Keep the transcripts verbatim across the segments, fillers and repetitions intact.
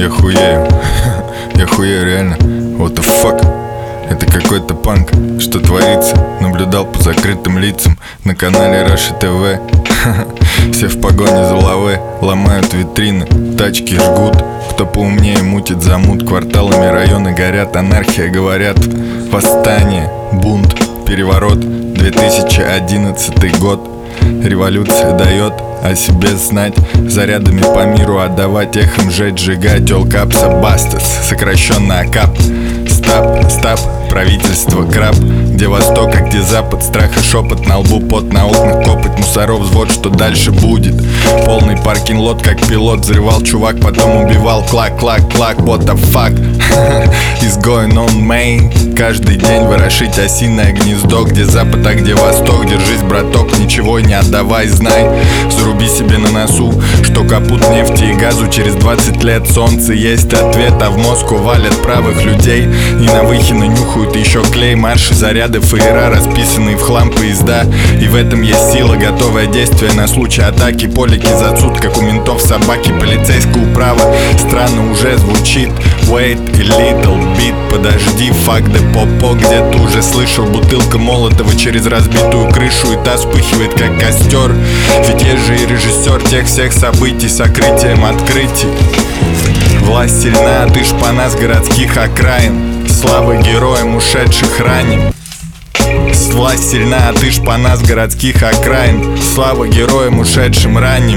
Я хуею. Я хуею реально. What the fuck? Это какой-то панк. Что творится? Наблюдал по закрытым лицам на канале Раша ТВ. Все в погоне за лаве, ломают витрины, тачки жгут. Кто поумнее мутит замут. Кварталами районы горят, анархия говорят. Восстание, бунт, переворот. две тысячи одиннадцатый год. Революция дает о себе знать. Зарядами по миру отдавать, эхом жечь, сжигать. All caps Bastards, сокращенно АКАП. Стап, стап, правительство краб. Где восток, а где запад, страх и шепот. На лбу пот, на окнах копоть. Мусоров взвод, что дальше будет. Полный паркинг-лот, как пилот. Взрывал чувак, потом убивал. Клак, клак, клак, what the fuck is going on, man? Каждый день ворошить осиное гнездо. Где запад, а где восток? Держись, браток, ничего не отдавай, знай. Заруби себе на носу, что капут нефти и газу. Через двадцать лет солнце есть ответ. А в Москву валят правых людей. И на Выхино нюхают еще клей. Марши, заряды, фаера, расписанные в хлам поезда. И в этом есть сила, готовое действие на случай атаки. Полики за суд, как у ментов собаки. Полицейская управа странно уже звучит. Wait a little bit, подожди, fuck the попо. Где-то уже слышал, бутылка Молотова через разбитую крышу. И та вспыхивает, как костер. Ведь есть же и режиссер тех всех событий, сокрытием открытий. Власть сильна, ты шпана с городских окраин. Слава героям, ушедших ранее. Власть сильна, а ты шпана с городских окраин. Слава героям, ушедшим ранним.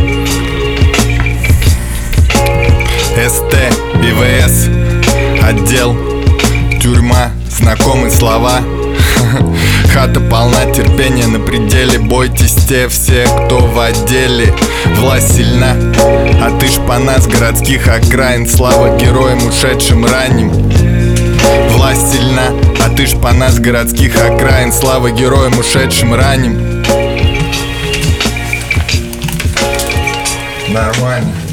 СТ, ИВС, отдел, тюрьма, знакомые слова. Хата полна терпения на пределе. Бойтесь те все, кто в отделе. Власть сильна, а ты шпана с городских окраин. Слава героям, ушедшим ранним. Власть сильна, а ты шпана с городских окраин. Слава героям, ушедшим ранним. Нормально.